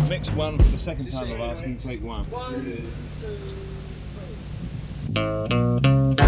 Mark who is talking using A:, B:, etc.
A: Mixed one for the second time of asking, take one.
B: 1, 2, 3.